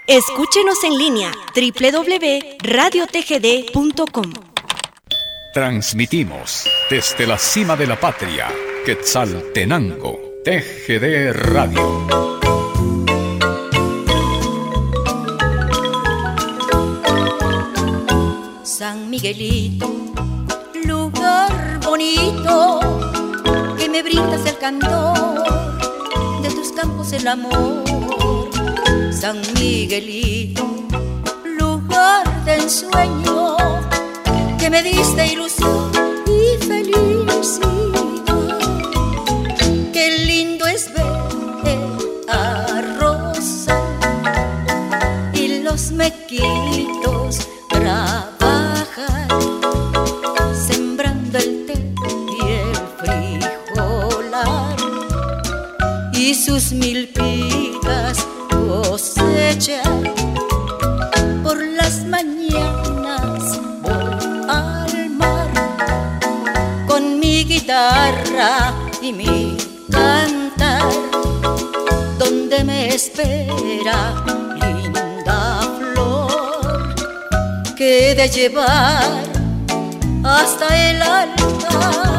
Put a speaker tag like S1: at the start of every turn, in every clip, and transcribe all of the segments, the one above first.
S1: Escúchenos en línea www.radiotgd.com.
S2: Transmitimos desde la cima de la patria, Quetzaltenango, TGD Radio.
S3: San Miguelito, lugar bonito, que me brindas el candor de tus campos el amor. San Miguelito, lugar de ensueño, que me diste ilusión y felicidad. Qué lindo es ver a rosa y los mequitos trabajar, sembrando el té y el frijolar, y sus milpitas cosechar. Por las mañanas voy al mar con mi guitarra y mi cantar, donde me espera linda flor que he de llevar hasta el altar.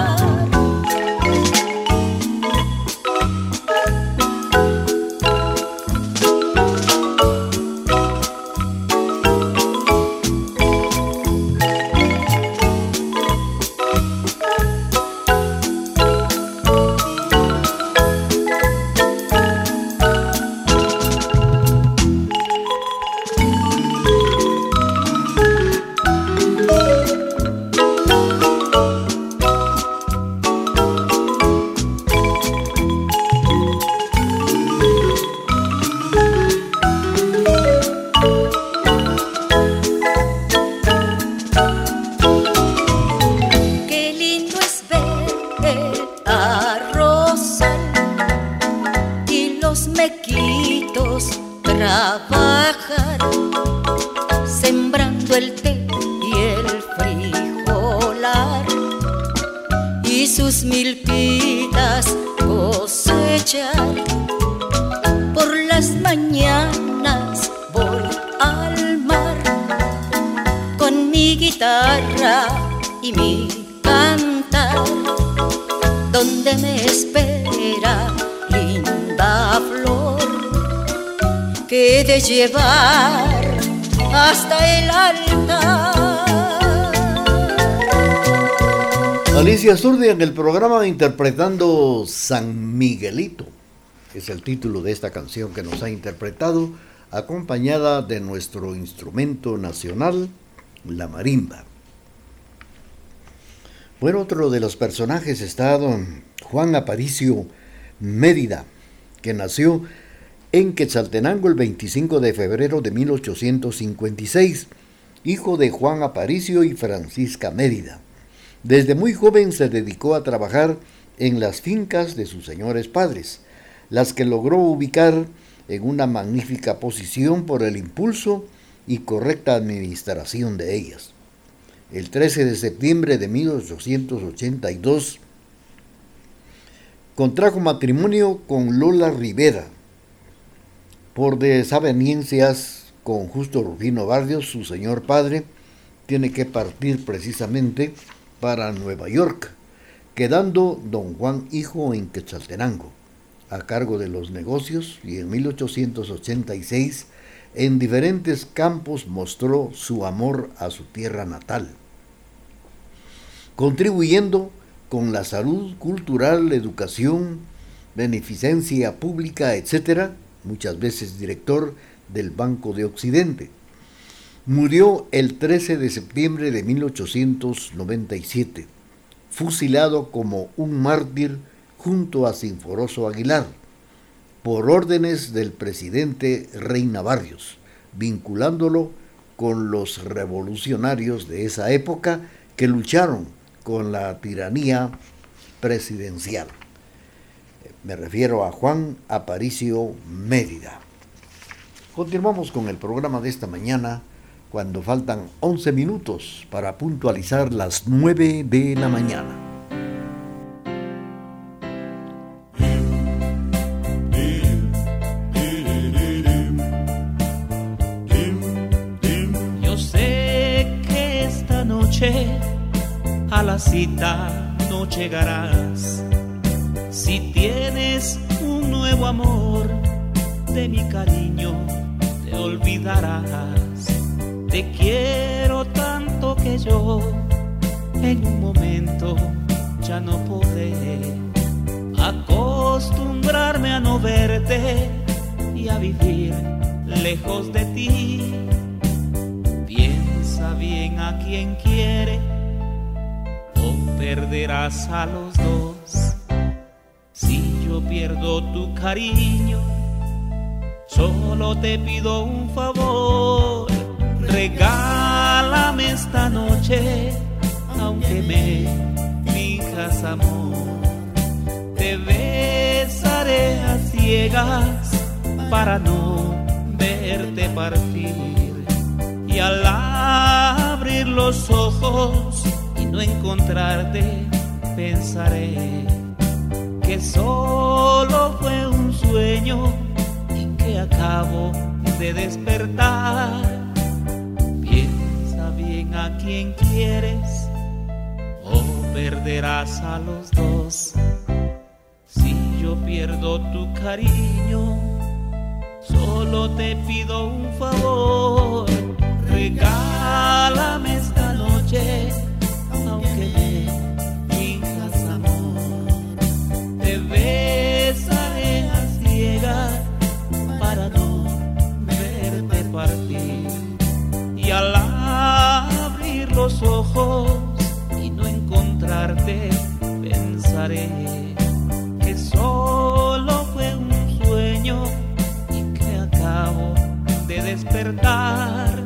S3: Trabajar, sembrando el té y el frijolar, y sus milpitas cosechar. Por las mañanas voy al mar con mi guitarra y mi cantar, donde me espera linda flor que he de llevar hasta el altar.
S4: Alicia Zurdia en el programa interpretando San Miguelito. Es el título de esta canción que nos ha interpretado, acompañada de nuestro instrumento nacional, la marimba. Bueno, otro de los personajes está don Juan Aparicio Mérida, que nació en Quetzaltenango el 25 de febrero de 1856, hijo de Juan Aparicio y Francisca Mérida. Desde muy joven se dedicó a trabajar en las fincas de sus señores padres, las que logró ubicar en una magnífica posición por el impulso y correcta administración de ellas. El 13 de septiembre de 1882 contrajo matrimonio con Lola Rivera. Por desavenencias con Justo Rufino Barrios, su señor padre, tiene que partir precisamente para Nueva York, quedando don Juan hijo en Quetzaltenango, a cargo de los negocios, y en 1886 en diferentes campos mostró su amor a su tierra natal, contribuyendo con la salud cultural, educación, beneficencia pública, etc., muchas veces director del Banco de Occidente. Murió el 13 de septiembre de 1897, fusilado como un mártir junto a Sinforoso Aguilar, por órdenes del presidente Reina Barrios, vinculándolo con los revolucionarios de esa época que lucharon con la tiranía presidencial. Me refiero a Juan Aparicio Mérida. Continuamos con el programa de esta mañana, cuando faltan 11 minutos para puntualizar las 9 de la mañana.
S5: a la cita no llegarás. Si tienes un nuevo amor, de mi cariño te olvidarás. Te quiero tanto que yo en un momento ya no podré acostumbrarme a no verte y a vivir lejos de ti. Piensa bien a quien quiere o perderás a los dos. Si yo pierdo tu cariño, solo te pido un favor. Regálame esta noche, aunque me finjas amor. Te besaré a ciegas para no verte partir. Y al abrir los ojos y no encontrarte, pensaré que solo fue un sueño y que acabo de despertar. Piensa bien a quien quieres o perderás a los dos. Si yo pierdo tu cariño, solo te pido un favor. Regálame esta noche, aunque me finjas amor. Te besaré a ciegas para no verte partir. Y al abrir los ojos y no encontrarte, pensaré que solo fue un sueño y que acabo de despertar.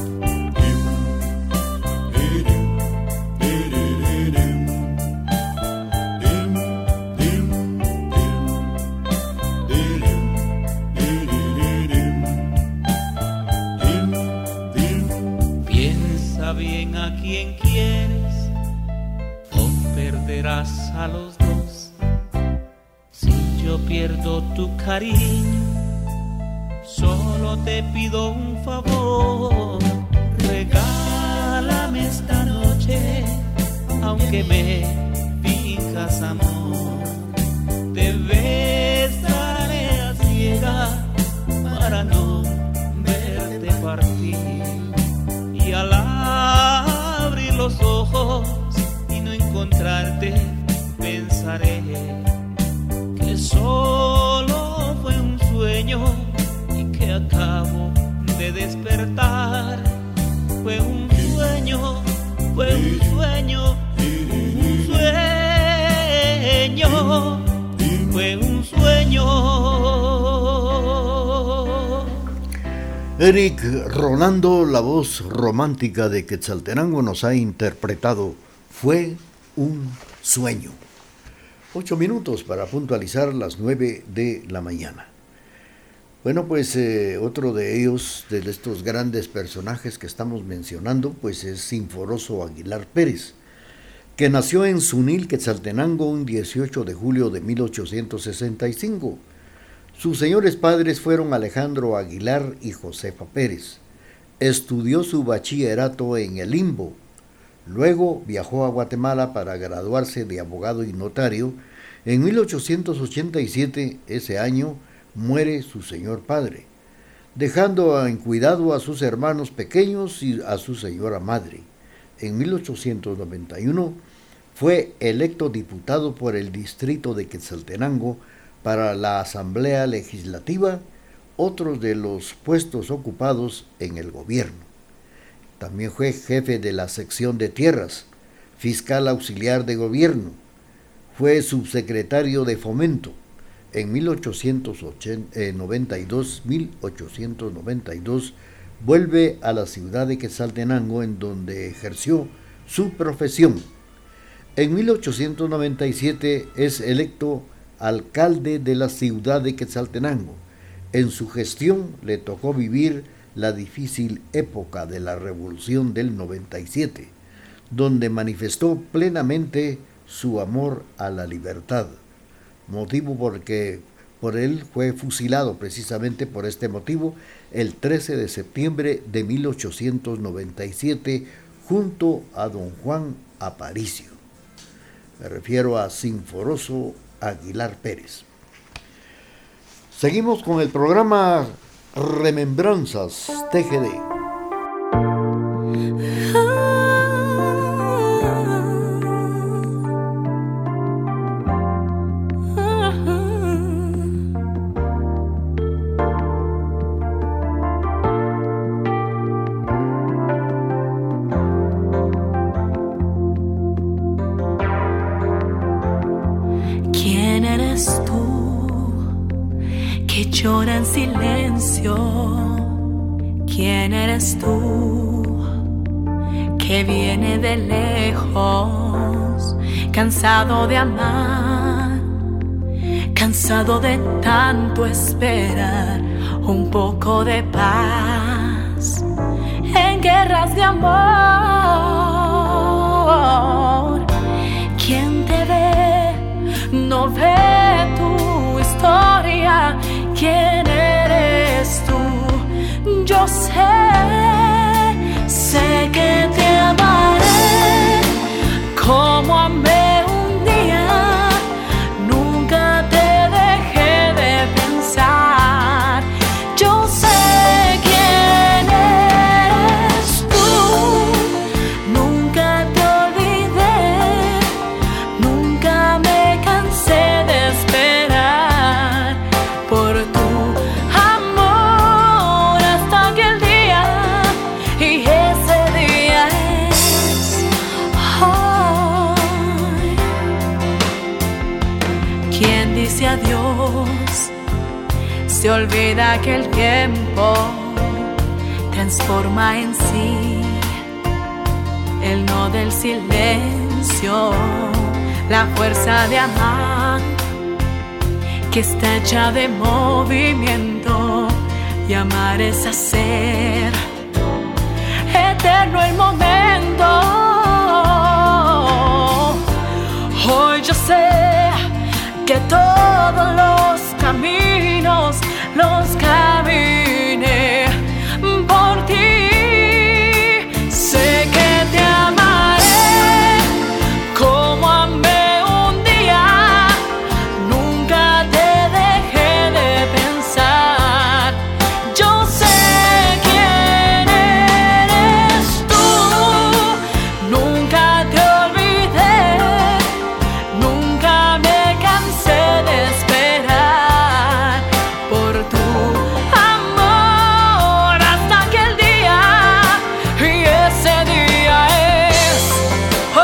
S5: Piensa bien a quien quieres o perderás a los dos. Si yo pierdo tu cariño, solo te pido un favor. Regálame esta noche, aunque me finjas amor. Te besaré a ciegas para no verte partir. Y al abrir los ojos y no encontrarte, pensaré que solo fue un sueño y que acabo de despertar. Fue un sueño, fue un sueño, un sueño, fue un sueño.
S4: Eric Rolando, la voz romántica de Quetzaltenango, nos ha interpretado Fue un sueño. 8 minutos para puntualizar las 9 de la mañana. Bueno, pues otro de ellos, de estos grandes personajes que estamos mencionando, pues es Sinforoso Aguilar Pérez, que nació en Zunil, Quetzaltenango, un 18 de julio de 1865. Sus señores padres fueron Alejandro Aguilar y Josefa Pérez. Estudió su bachillerato en el Limbo. Luego viajó a Guatemala para graduarse de abogado y notario. En 1887, ese año, muere su señor padre, dejando en cuidado a sus hermanos pequeños y a su señora madre. En 1891 fue electo diputado por el distrito de Quetzaltenango para la Asamblea Legislativa, otros de los puestos ocupados en el gobierno. También fue jefe de la sección de tierras, fiscal auxiliar de gobierno, fue subsecretario de Fomento. En 1892 vuelve a la ciudad de Quetzaltenango, en donde ejerció su profesión. En 1897 es electo alcalde de la ciudad de Quetzaltenango. En su gestión le tocó vivir la difícil época de la Revolución del 97, donde manifestó plenamente su amor a la libertad, motivo porque por él fue fusilado precisamente por este motivo el 13 de septiembre de 1897, junto a don Juan Aparicio. Me refiero a Sinforoso Aguilar Pérez. Seguimos con el programa Remembranzas TGD.
S6: ¿Quién eres tú que llora en silencio? ¿Quién eres tú que viene de lejos, cansado de amar, cansado de tanto esperar un poco de paz en guerras de amor? ¿Quién te ve? No ve tu historia. ¿Quién eres tú? Yo sé que te amaré como amé un día. Nunca te dejé de pensar. Yo sé quién eres tú. Nunca te olvidé. Nunca me cansé de esperar por tu amor hasta aquel día. Y ese día es hoy. Quien dice adiós se olvida que el tiempo transforma en sí el no del silencio, la fuerza de amar que está hecha de movimiento, y amar es hacer eterno el momento. Hoy yo sé que todos los caminos los caminé por ti. Sé que te amaré como amé un día. Nunca te dejé de pensar. Yo sé quién eres tú. Nunca te olvidé. Nunca me cansé de esperar por tu amor hasta aquel día. Y ese día es hoy.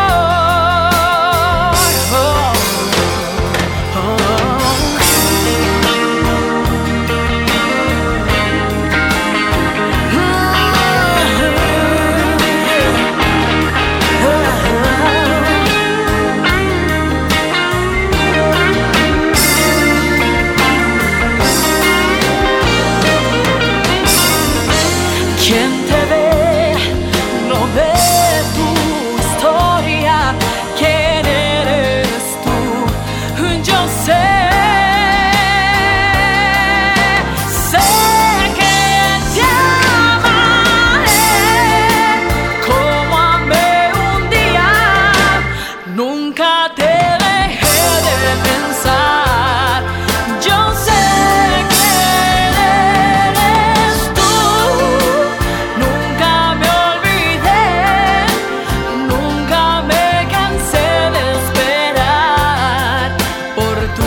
S6: ¿Quién te ve? No ve tu historia. ¿Quién eres tú? Yo sé que te amaré como amé un día. Nunca te dejé de pensar. Yo sé quién eres tú. Nunca me olvidé. Nunca me cansé de esperar por tu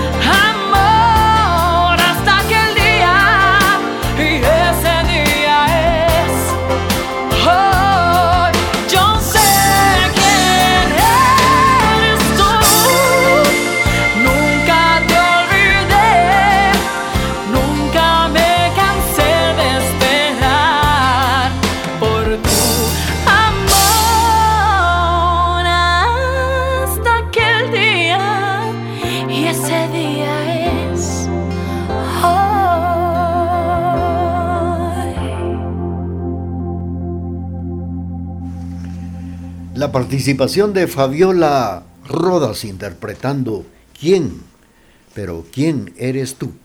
S6: amor hasta aquel día. Y ese día es hoy. Yo sé quién eres tú. Nunca te olvidé. Nunca me cansé de esperar por tu amor hasta aquel día. Y ese día es hoy.
S4: La participación de Fabiola Rodas interpretando ¿Quién? Pero ¿quién eres tú?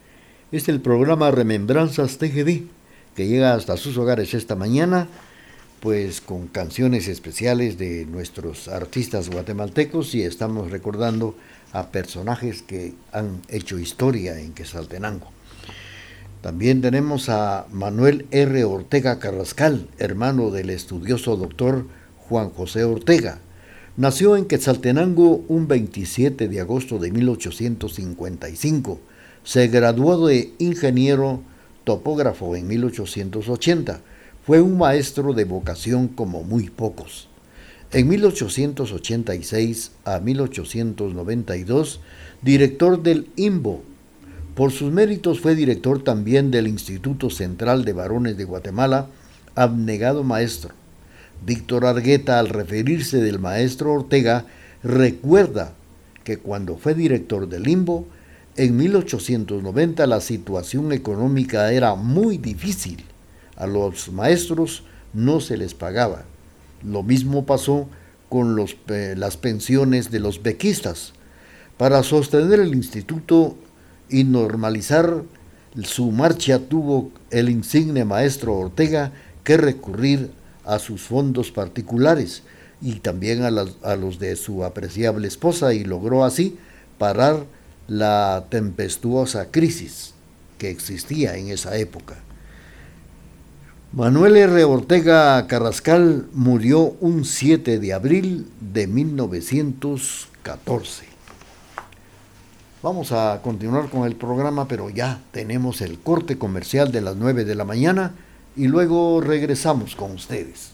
S4: Es el programa Remembranzas TGD que llega hasta sus hogares esta mañana pues con canciones especiales de nuestros artistas guatemaltecos, y estamos recordando a personajes que han hecho historia en Quetzaltenango. También tenemos a Manuel R. Ortega Carrascal, hermano del estudioso doctor Juan José Ortega. Nació en Quetzaltenango un 27 de agosto de 1855. Se graduó de ingeniero topógrafo en 1880. Fue un maestro de vocación como muy pocos. En 1886 a 1892, director del IMBO. Por sus méritos fue director también del Instituto Central de Varones de Guatemala, abnegado maestro. Víctor Argueta, al referirse del maestro Ortega, recuerda que cuando fue director del IMBO, en 1890 la situación económica era muy difícil. A los maestros no se les pagaba. Lo mismo pasó con las pensiones de los bequistas. Para sostener el instituto y normalizar su marcha, tuvo el insigne maestro Ortega que recurrir a sus fondos particulares y también a los de su apreciable esposa, y logró así parar la tempestuosa crisis que existía en esa época. Manuel R. Ortega Carrascal murió un 7 de abril de 1914. Vamos a continuar con el programa, pero ya tenemos el corte comercial de las 9 de la mañana y luego regresamos con ustedes.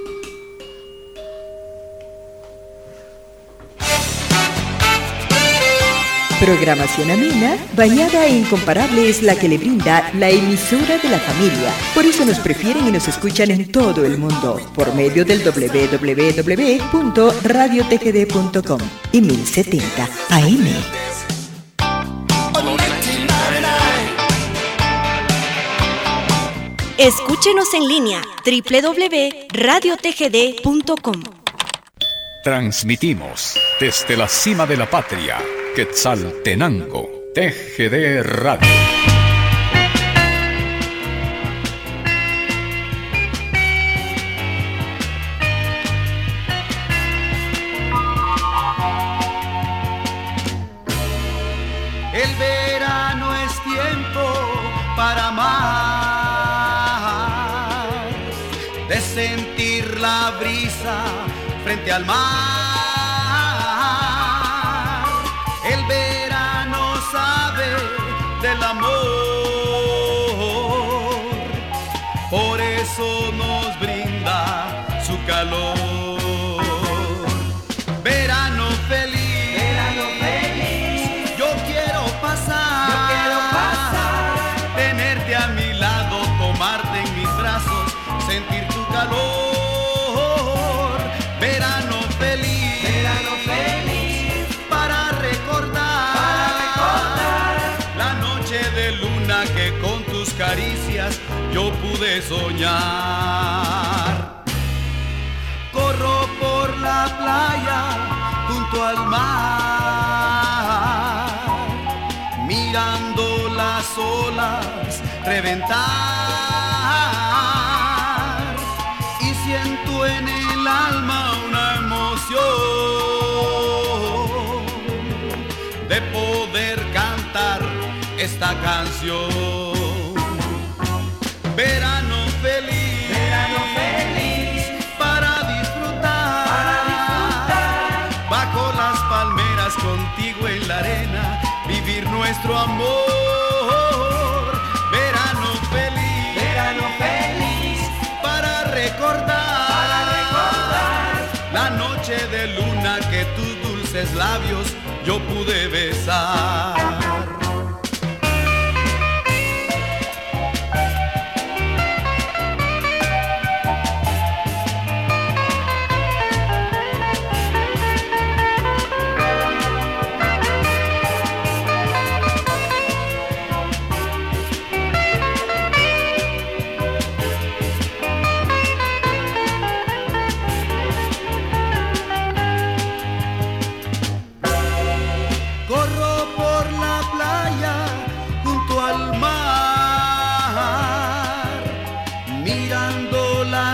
S7: Programación amena, bañada e incomparable es la que le brinda la emisora de la familia. Por eso nos prefieren y nos escuchan en todo el mundo, por medio del www.radiotgd.com y 1070 AM.
S1: Escúchenos en línea www.radiotgd.com.
S2: Transmitimos desde la cima de la patria, Quetzaltenango, TGD Radio.
S8: El verano es tiempo para amar, de sentir la brisa frente al mar. El verano sabe del amor, por eso nos brinda su calor. Verano feliz, yo quiero pasar, tenerte a mi lado, tomarte en mis brazos, sentir tu calor. Verano feliz, para recordar la noche de luna que con tus caricias yo pude soñar. Corro por la playa junto al mar, mirando las olas reventar, y siento en el alma una emoción de poder cantar esta canción. Verano feliz, para disfrutar, bajo las palmeras contigo en la arena, vivir nuestro amor. Verano feliz, para recordar la noche de luna que tus dulces labios yo pude besar. Corro por la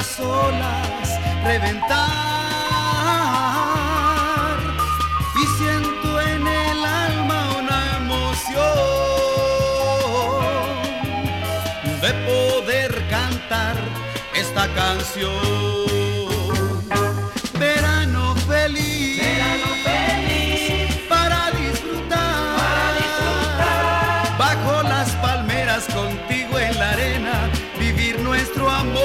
S8: las olas reventar y siento en el alma una emoción de poder cantar esta canción. Verano feliz, para disfrutar, bajo las palmeras contigo en la arena, vivir nuestro amor.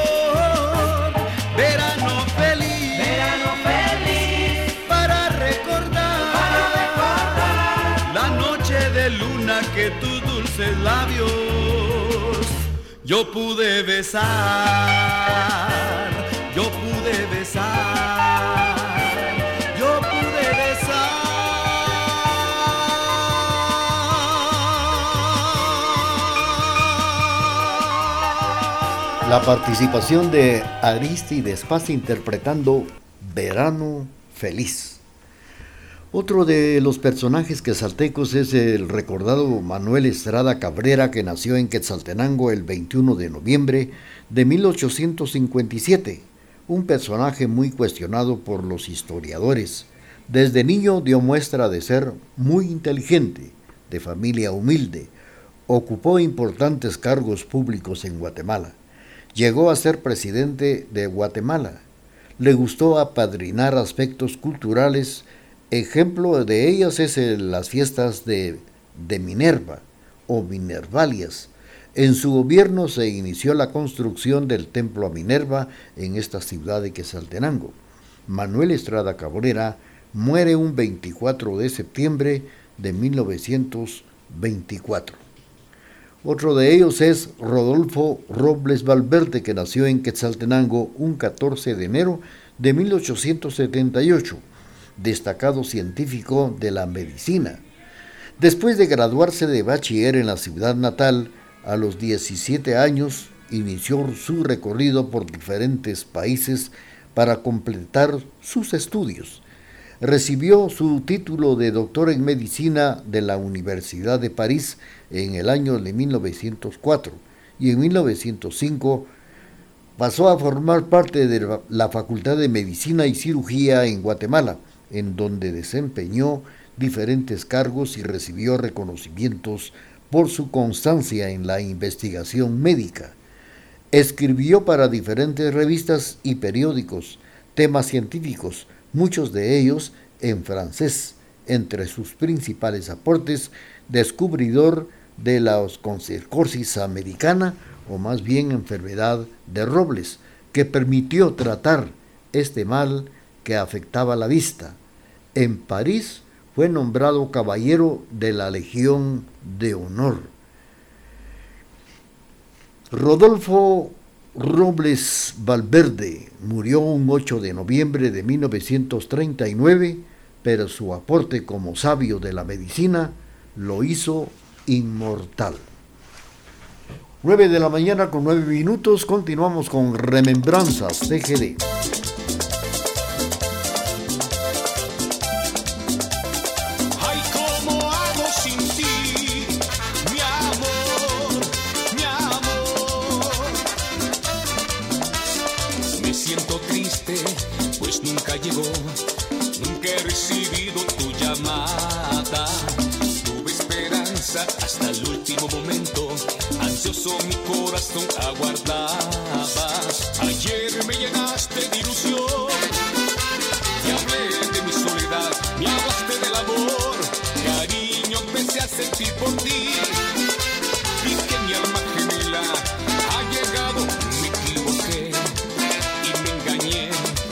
S8: Verano feliz, para recordar la noche de luna que tus dulces labios yo pude besar, yo pude besar, yo pude besar.
S4: La participación de Aristides Paz interpretando Verano Feliz. Otro de los personajes quetzaltecos es el recordado Manuel Estrada Cabrera, que nació en Quetzaltenango el 21 de noviembre de 1857, un personaje muy cuestionado por los historiadores. Desde niño dio muestra de ser muy inteligente, de familia humilde, ocupó importantes cargos públicos en Guatemala, llegó a ser presidente de Guatemala, le gustó apadrinar aspectos culturales. Ejemplo de ellas es las fiestas de Minerva o Minervalias. En su gobierno se inició la construcción del templo a Minerva en esta ciudad de Quetzaltenango. Manuel Estrada Cabrera muere un 24 de septiembre de 1924. Otro de ellos es Rodolfo Robles Valverde, que nació en Quetzaltenango un 14 de enero de 1878. Destacado científico de la medicina. Después de graduarse de bachiller en la ciudad natal, a los 17 años inició su recorrido por diferentes países para completar sus estudios. Recibió su título de doctor en medicina de la Universidad de París en el año de 1904 y en 1905 pasó a formar parte de la Facultad de Medicina y Cirugía en Guatemala, en donde desempeñó diferentes cargos y recibió reconocimientos por su constancia en la investigación médica. Escribió para diferentes revistas y periódicos temas científicos, muchos de ellos en francés. Entre sus principales aportes, descubridor de la oncocercosis americana, o más bien enfermedad de Robles, que permitió tratar este mal que afectaba la vista. En París fue nombrado caballero de la Legión de Honor. Rodolfo Robles Valverde murió un 8 de noviembre de 1939, pero su aporte como sabio de la medicina lo hizo inmortal. 9 de la mañana con 9 minutos, continuamos con Remembranzas TGD.
S9: Nunca he recibido tu llamada. Tuve esperanza hasta el último momento. Ansioso mi corazón aguardaba. Ayer me llenaste de ilusión. Me hablé de mi soledad, me hablaste del amor. Cariño empecé a sentir por ti. Y que mi alma gemela ha llegado. Me equivoqué y me engañé.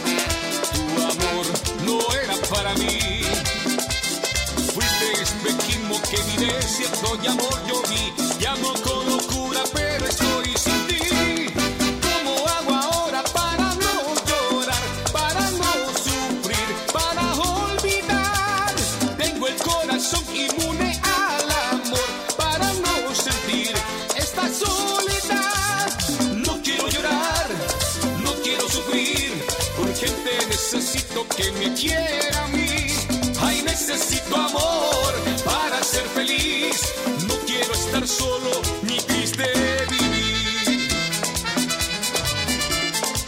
S9: No era para mí. Fuiste espejismo que mi desierto de amor yo vi. Llamo con locura pero estoy sin ti. ¿Cómo hago ahora para no llorar? Para no sufrir, para olvidar. Tengo el corazón inmune al amor para no sentir esta soledad. No quiero llorar, no quiero sufrir. Urgente necesito que me quiera a mí. Ay, necesito amor para ser feliz. No quiero estar solo ni triste vivir.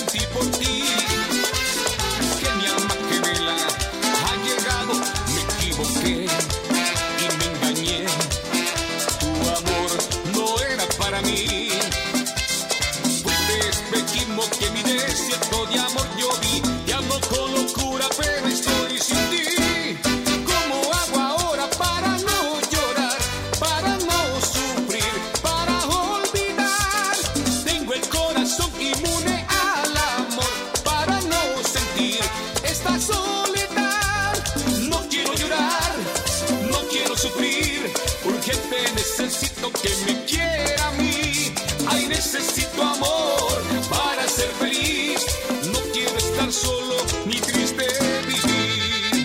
S9: sentí por ti. Que mi alma que vela ha llegado, me equivoqué y me engañé. Tu amor no era para mí. Fuiste espejismo que mi desierto de amor yo vi. Te amo con locura, pero estoy sin ti. ¿Cómo hago ahora para no llorar, para no sufrir, para olvidar? Tengo el corazón inmune al amor para no sentir esta soledad. No quiero llorar, no quiero sufrir, urgente necesito que me quiera a mí. Ay, necesito amor para ser feliz. No quiero estar solo ni triste vivir.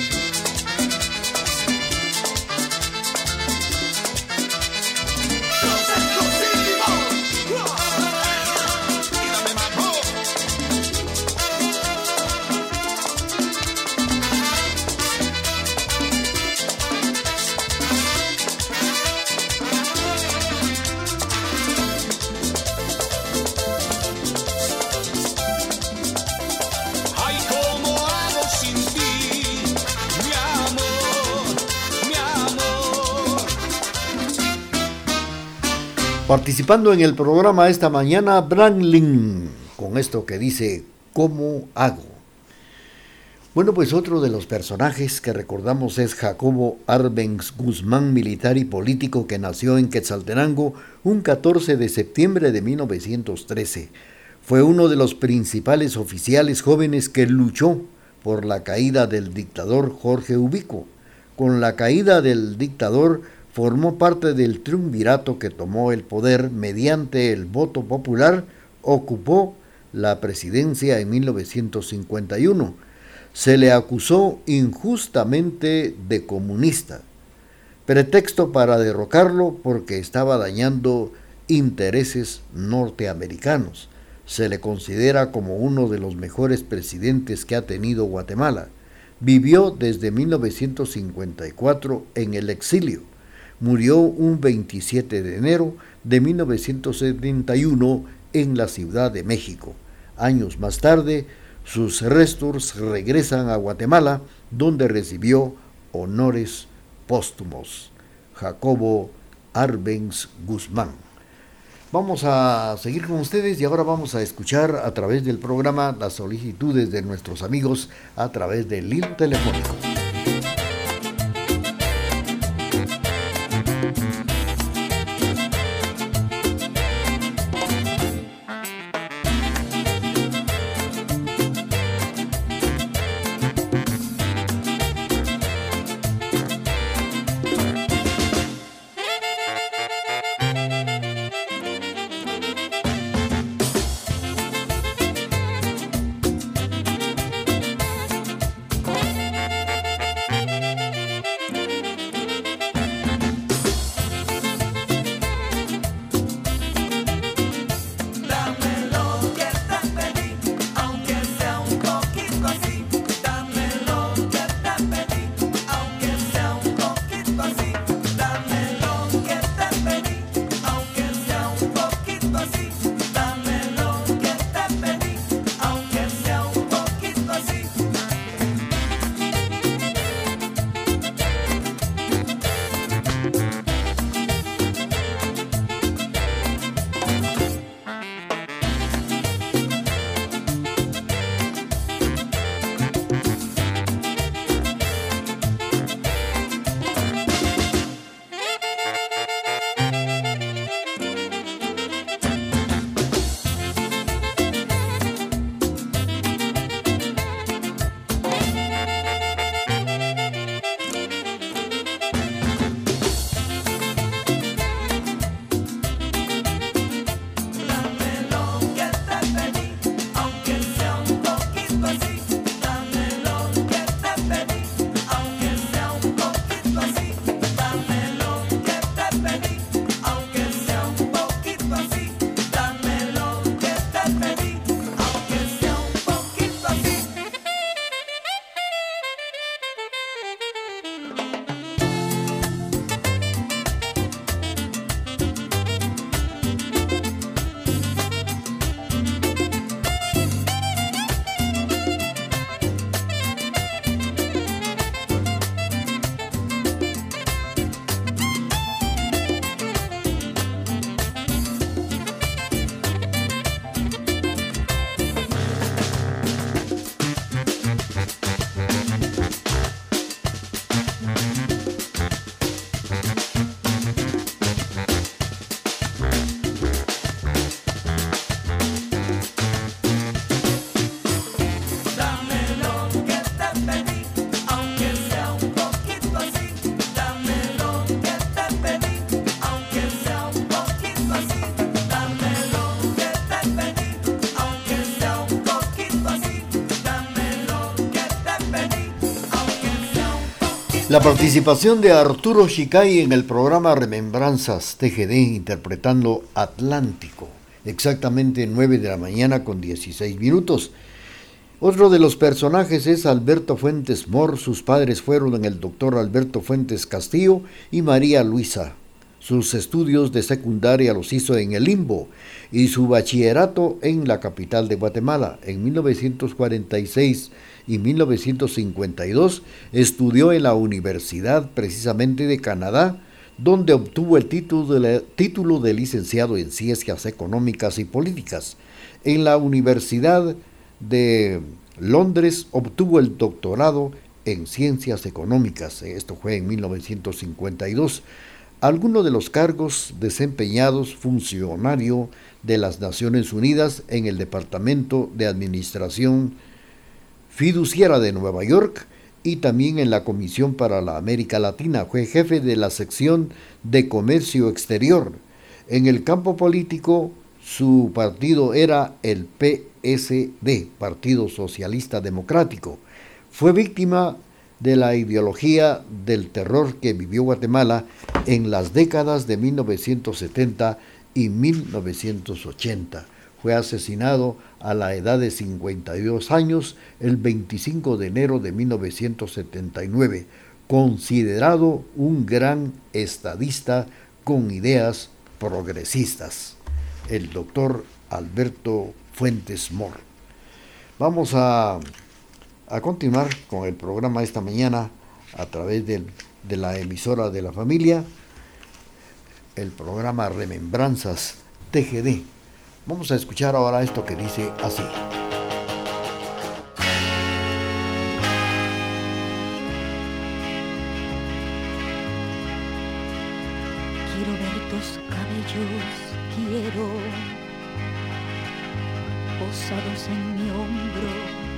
S9: Los exclusivos. Y dame mambo. Ay, ¿cómo hago sin ti? Mi amor, mi amor.
S4: Participando en el programa esta mañana, Branlin, con esto que dice, ¿cómo hago? Bueno, pues otro de los personajes que recordamos es Jacobo Arbenz Guzmán, militar y político que nació en Quetzaltenango un 14 de septiembre de 1913. Fue uno de los principales oficiales jóvenes que luchó por la caída del dictador Jorge Ubico. Con la caída del dictador formó parte del triunvirato que tomó el poder mediante el voto popular, ocupó la presidencia en 1951. Se le acusó injustamente de comunista, pretexto para derrocarlo porque estaba dañando intereses norteamericanos. Se le considera como uno de los mejores presidentes que ha tenido Guatemala. Vivió desde 1954 en el exilio. Murió un 27 de enero de 1971 en la Ciudad de México. Años más tarde, sus restos regresan a Guatemala, donde recibió honores póstumos. Jacobo Arbenz Guzmán. Vamos a seguir con ustedes y ahora vamos a escuchar a través del programa las solicitudes de nuestros amigos a través del hilo telefónico. La participación de Arturo Chicay en el programa Remembranzas TGD interpretando Atlántico, exactamente 9 de la mañana con 16 minutos. Otro de los personajes es Alberto Fuentes Mor. Sus padres fueron el doctor Alberto Fuentes Castillo y María Luisa. Sus estudios de secundaria los hizo en el Limbo y su bachillerato en la capital de Guatemala. En 1946 y 1952 estudió en la Universidad precisamente de Canadá, donde obtuvo el título de licenciado en Ciencias Económicas y Políticas. En la Universidad de Londres obtuvo el doctorado en Ciencias Económicas. Esto fue en 1952. Algunos de los cargos desempeñados: funcionario de las Naciones Unidas en el Departamento de Administración Fiduciaria de Nueva York y también en la Comisión para la América Latina. Fue jefe de la sección de Comercio Exterior. En el campo político, su partido era el PSD, Partido Socialista Democrático. Fue víctima de la ideología del terror que vivió Guatemala en las décadas de 1970 y 1980. Fue asesinado a la edad de 52 años el 25 de enero de 1979, considerado un gran estadista con ideas progresistas, el doctor Alberto Fuentes Mor. Vamos a continuar con el programa esta mañana a través de la emisora de la familia, el programa Remembranzas TGD. Vamos a escuchar ahora esto que dice así.
S3: Quiero ver tus cabellos, quiero posados en mi hombro,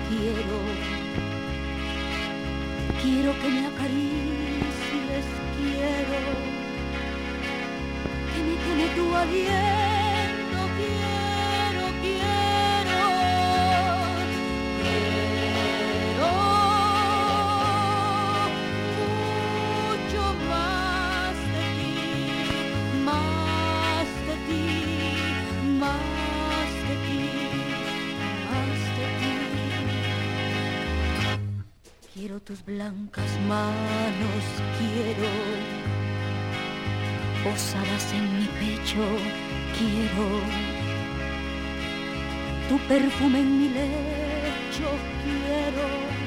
S3: quiero que me acaricies, quiero que me queme tu aliento, quiero mucho más de ti, más de ti, más de ti, más de ti. Quiero tus blancas manos, quiero posadas en mi pecho, quiero tu perfume en mi lecho, quiero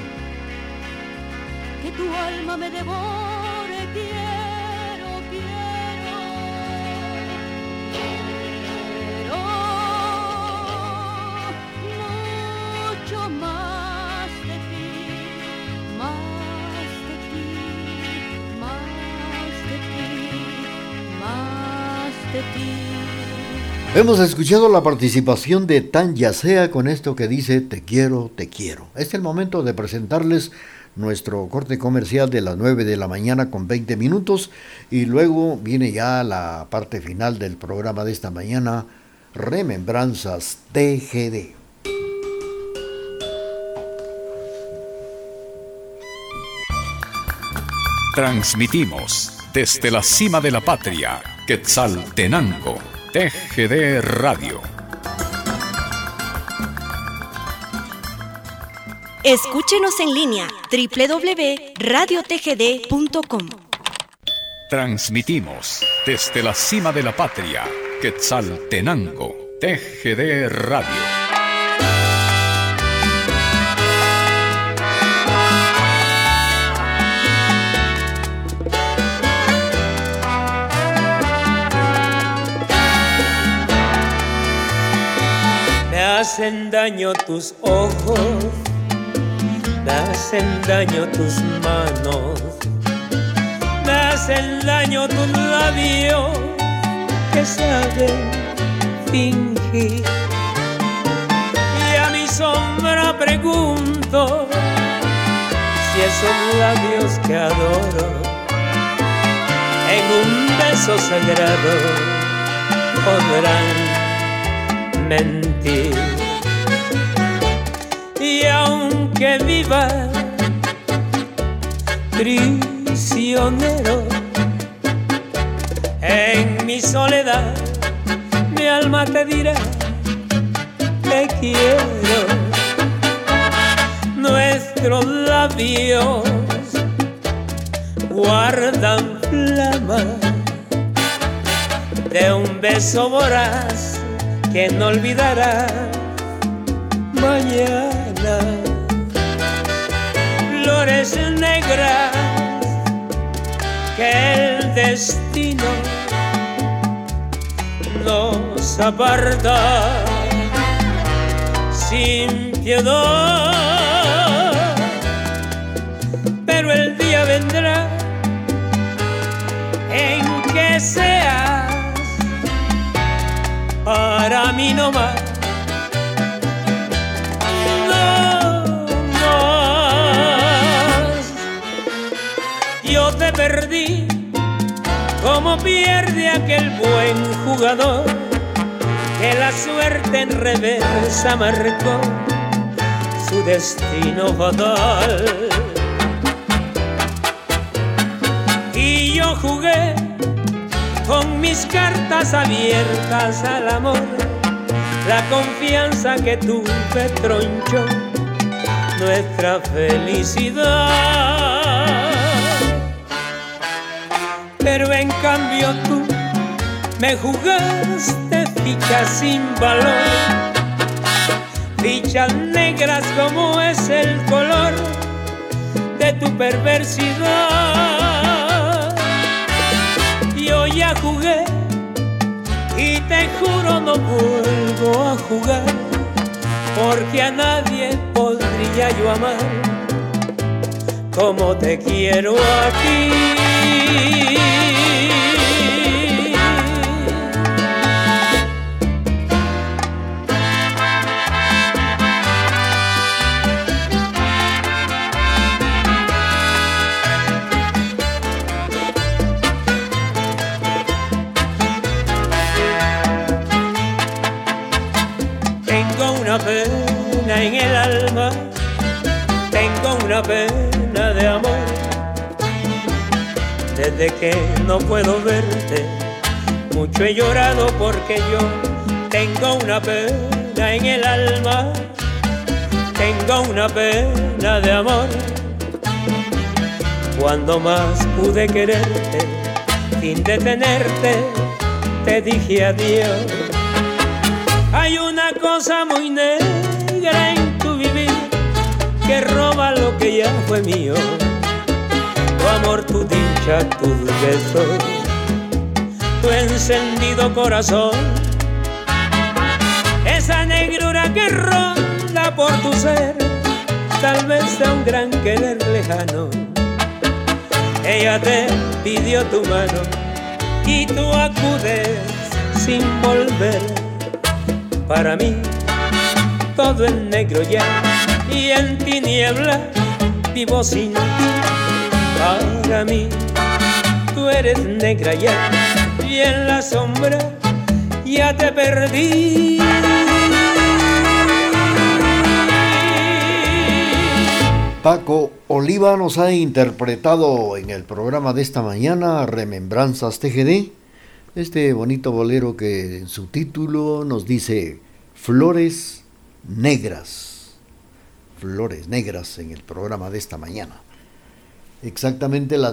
S3: que tu alma me devore, quiero mucho más de ti, más de ti, más de ti, más de ti.
S4: Hemos escuchado la participación de Tanya Sea con esto que dice Te quiero, te quiero. Es el momento de presentarles nuestro corte comercial de las 9 de la mañana con 20 minutos y luego viene ya la parte final del programa de esta mañana, Remembranzas TGD.
S2: Transmitimos desde la cima de la patria, Quetzaltenango, TGD Radio.
S1: Escúchenos en línea www.radiotgd.com.
S2: Transmitimos desde la cima de la patria, Quetzaltenango, TGD Radio.
S10: Me hacen daño tus ojos, me hacen daño tus manos, me hacen daño tus labios que saben fingir. Y a mi sombra pregunto si esos labios que adoro en un beso sagrado podrán mentir. Y aunque viva triste prisionero. En mi soledad mi alma te dirá te quiero. Nuestros labios guardan flama de un beso voraz que no olvidará mañana. Flores negras que el destino nos aparta sin piedad, pero el día vendrá en que seas para mí no más. Yo te perdí como pierde aquel buen jugador que la suerte en reversa marcó su destino fatal. Y yo jugué con mis cartas abiertas al amor, la confianza que tuve tronchó nuestra felicidad. Pero en cambio tú me jugaste fichas sin valor, fichas negras como es el color de tu perversidad. Yo ya jugué y te juro no vuelvo a jugar, porque a nadie podría yo amar como te quiero a ti. Tengo una pena en el alma, tengo una pena de amor. Desde que no puedo verte, mucho he llorado porque yo tengo una pena en el alma, tengo una pena de amor. Cuando más pude quererte, sin detenerte, te dije adiós. Hay una cosa muy negra en tu vivir que roba lo que ya fue mío. Tu amor, tu dicha, tus besos, tu encendido corazón, esa negrura que ronda por tu ser, tal vez sea un gran querer lejano. Ella te pidió tu mano y tú acudes sin volver. Para mí todo es negro ya y en tiniebla vivo sin ti. Para mí tú eres negra ya y en la sombra ya te perdí.
S4: Paco Oliva nos ha interpretado en el programa de esta mañana Remembranzas TGD, este bonito bolero que en su título nos dice Flores Negras. Flores Negras en el programa de esta mañana. Exactamente las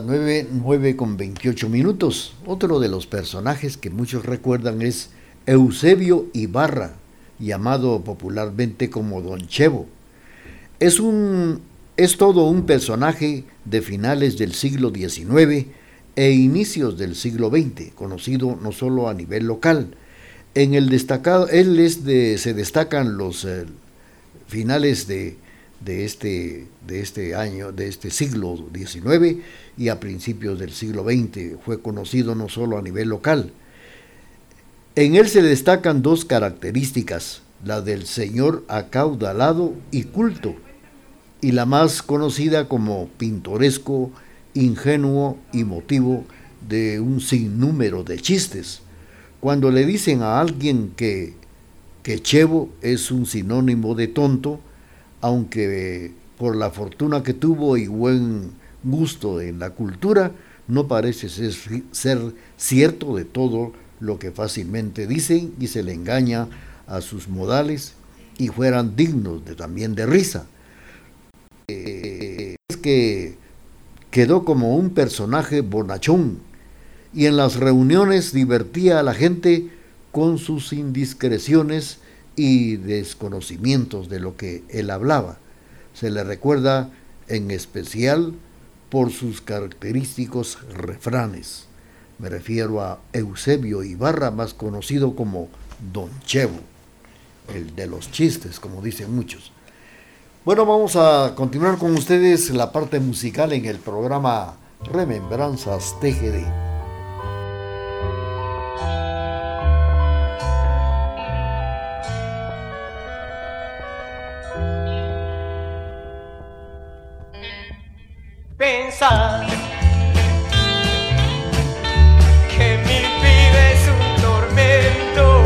S4: 9:28. Otro de los personajes que muchos recuerdan es Eusebio Ibarra, llamado popularmente como Don Chevo. Es todo un personaje de finales del siglo XIX e inicios del siglo XX, conocido no solo a nivel local. En el destacado, se destacan los finales de este año, de este siglo XIX y a principios del siglo XX. Fue conocido no solo a nivel local. En él se destacan dos características, la del señor acaudalado y culto, y la más conocida como pintoresco, ingenuo y motivo de un sinnúmero de chistes. Cuando le dicen a alguien que chevo es un sinónimo de tonto, aunque por la fortuna que tuvo y buen gusto en la cultura, no parece ser cierto de todo lo que fácilmente dicen y se le engaña a sus modales y fueran dignos también de risa. Es que quedó como un personaje bonachón y en las reuniones divertía a la gente con sus indiscreciones y desconocimientos de lo que él hablaba. Se le recuerda en especial por sus característicos refranes. Me refiero a Eusebio Ibarra, más conocido como Don Chevo, el de los chistes, como dicen muchos. Bueno, vamos a continuar con ustedes la parte musical en el programa Remembranzas TGD.
S11: Pensar que mi vida es un tormento,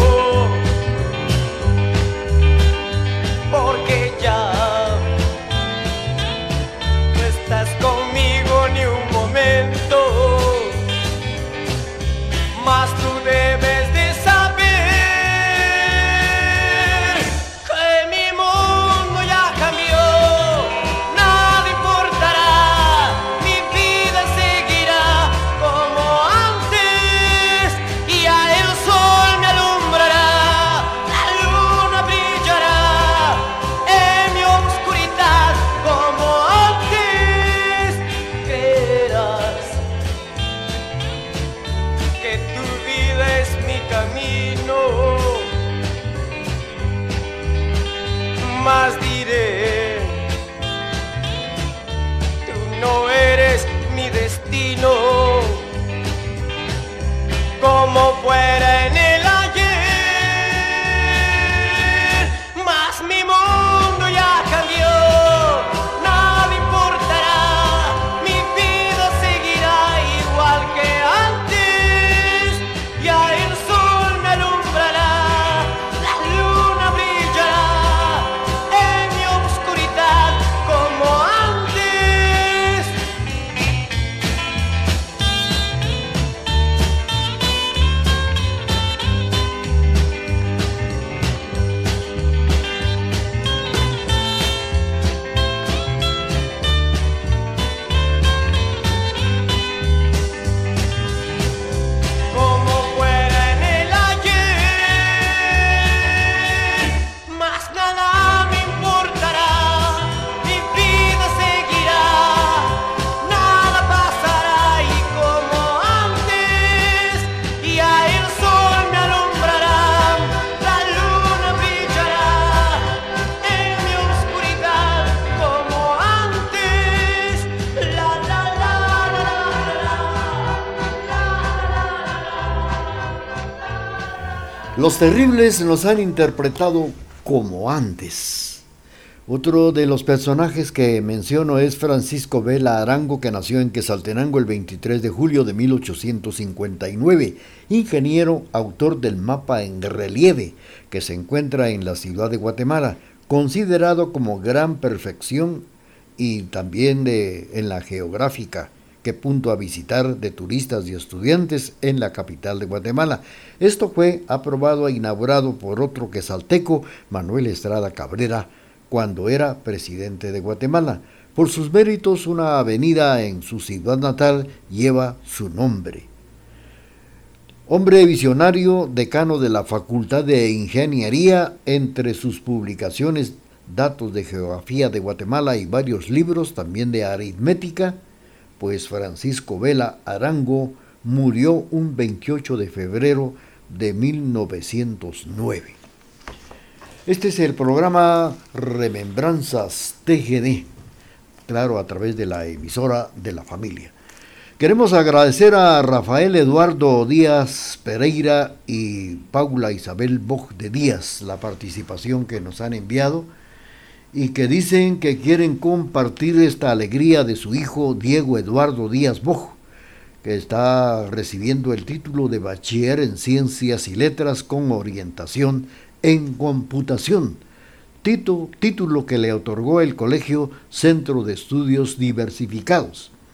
S11: porque ya no estás conmigo ni un momento, mas tú debes de saber que mi mundo ya cambió. Más diré, tú no eres mi destino, como fuera en el ayer, mas mi mundo ya cambió, nada importará, mi vida seguirá igual que antes, ya el sol me alumbrará, la luna brillará.
S4: Los Terribles nos han interpretado Como Antes. Otro de los personajes que menciono es Francisco Vela Arango, que nació en Quetzaltenango el 23 de julio de 1859, ingeniero, autor del mapa en relieve que se encuentra en la ciudad de Guatemala, considerado como gran perfección y también en la geográfica. Qué punto a visitar de turistas y estudiantes en la capital de Guatemala. Esto fue aprobado e inaugurado por otro quetzalteco, Manuel Estrada Cabrera, cuando era presidente de Guatemala. Por sus méritos, una avenida en su ciudad natal lleva su nombre. Hombre visionario, decano de la Facultad de Ingeniería, entre sus publicaciones, datos de geografía de Guatemala y varios libros, también de aritmética, pues Francisco Vela Arango murió un 28 de febrero de 1909. Este es el programa Remembranzas TGD, claro, a través de la emisora de la familia. Queremos agradecer a Rafael Eduardo Díaz Pereira y Paula Isabel Boj de Díaz la participación que nos han enviado y que dicen que quieren compartir esta alegría de su hijo Diego Eduardo Díaz Boj, que está recibiendo el título de Bachiller en Ciencias y Letras con orientación en computación, título que le otorgó el Colegio Centro de Estudios Diversificados.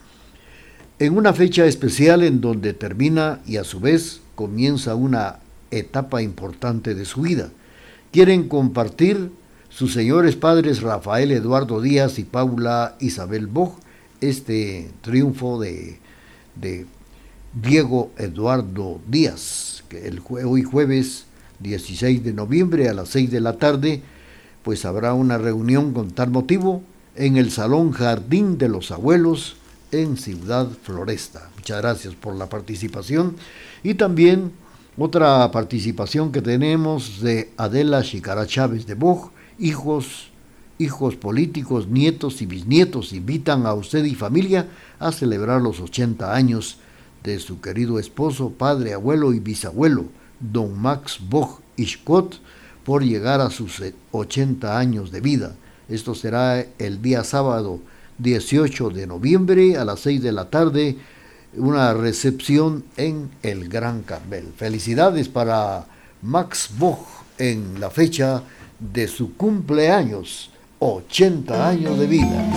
S4: en una fecha especial en donde termina y a su vez comienza una etapa importante de su vida. Quieren compartir sus señores padres Rafael Eduardo Díaz y Paula Isabel Bosch este triunfo de Diego Eduardo Díaz, que hoy jueves 16 de noviembre a las 6 de la tarde, pues habrá una reunión con tal motivo en el Salón Jardín de los Abuelos en Ciudad Floresta. Muchas gracias por la participación. Y también otra participación que tenemos de Adela Chicara Chávez de Bosch, hijos políticos, nietos y bisnietos invitan a usted y familia a celebrar los 80 años de su querido esposo, padre, abuelo y bisabuelo, don Max Bosch Ishcot, por llegar a sus 80 años de vida. Esto será el día sábado 18 de noviembre a las 6 de la tarde, una recepción en el Gran Carmel. Felicidades para Max Bosch en la fecha de su cumpleaños, 80 años de vida.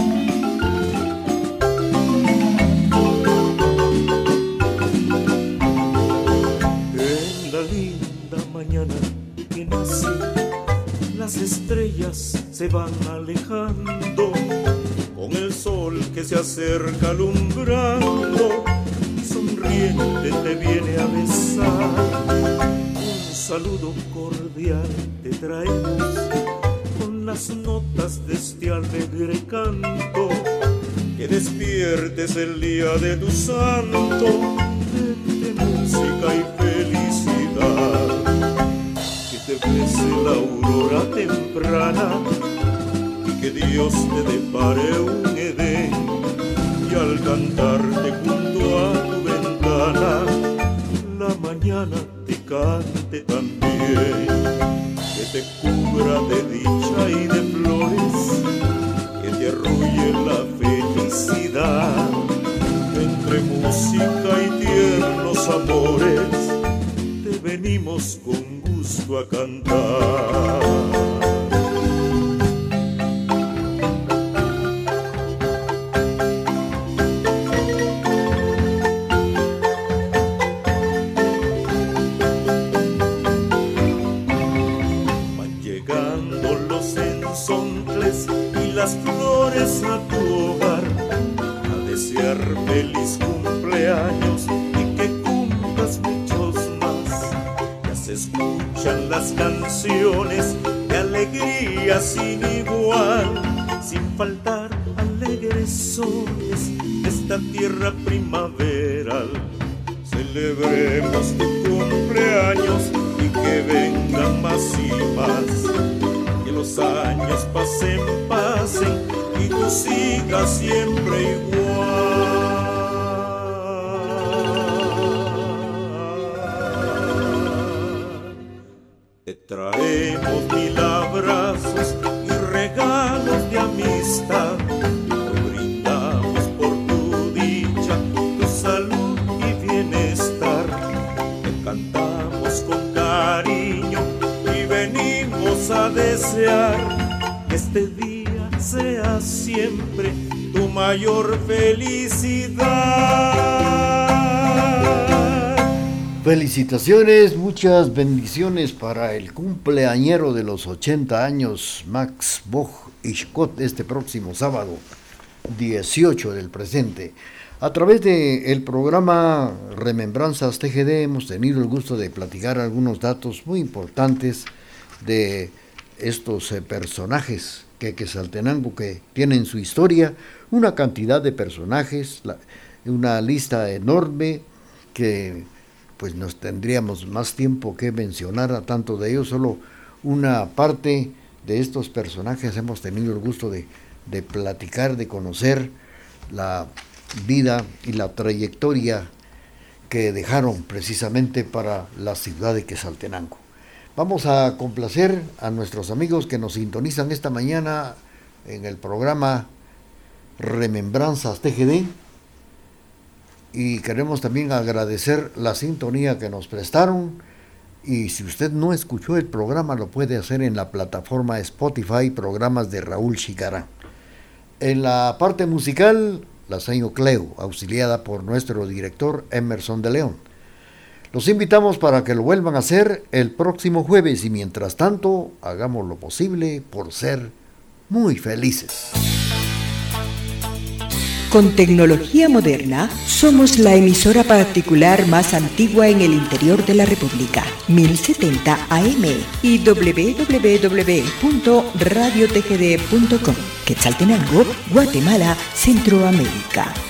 S12: En la linda mañana que nací, las estrellas se van alejando, con el sol que se acerca alumbrando, sonriente te viene a besar. Un saludo cordial te traemos, con las notas de este alegre canto, que despiertes el día de tu santo, de música y felicidad, que te bese la aurora temprana, y que Dios te depare un Edén, y al cantarte junto a tu ventana, la mañana te cante también, que te cubra de dicha y de flores, que te arrulle la felicidad, entre música y tiernos amores, te venimos con gusto a cantar. Las flores a tu hogar, a desear feliz cumpleaños y que cumplas muchos más. Ya se escuchan las canciones de alegría sin igual, sin faltar alegres sones de esta tierra primaveral. Celebremos tu cumpleaños y que vengan más y más. Que los años pasen y tú sigas siempre igual. Te traemos 1000 abrazos y regalos de amistad. Te brindamos por tu dicha, tu salud y bienestar. Te cantamos con cariño y venimos a desear que este día sea siempre tu mayor felicidad.
S4: Felicitaciones, muchas bendiciones para el cumpleañero de los 80 años, Max Bosch Ishcot, este próximo sábado 18 del presente. A través del programa Remembranzas TGD hemos tenido el gusto de platicar algunos datos muy importantes de estos personajes quequesaltenango que tienen su historia, una cantidad de personajes, una lista enorme que pues nos tendríamos más tiempo que mencionar a tanto de ellos. Solo una parte de estos personajes hemos tenido el gusto de platicar, de conocer la vida y la trayectoria que dejaron precisamente para la ciudad de Quetzaltenango. Vamos a complacer a nuestros amigos que nos sintonizan esta mañana en el programa Remembranzas TGD, y queremos también agradecer la sintonía que nos prestaron. Y si usted no escuchó el programa, lo puede hacer en la plataforma Spotify, programas de Raúl Chicara. En la parte musical la seño Cleo, auxiliada por nuestro director Emerson de León. Los invitamos para que lo vuelvan a hacer el próximo jueves y mientras tanto hagamos lo posible por ser muy felices.
S7: Con tecnología moderna, somos la emisora particular más antigua en el interior de la República, 1070 AM y www.radiotgd.com, Quetzaltenango, Guatemala, Centroamérica.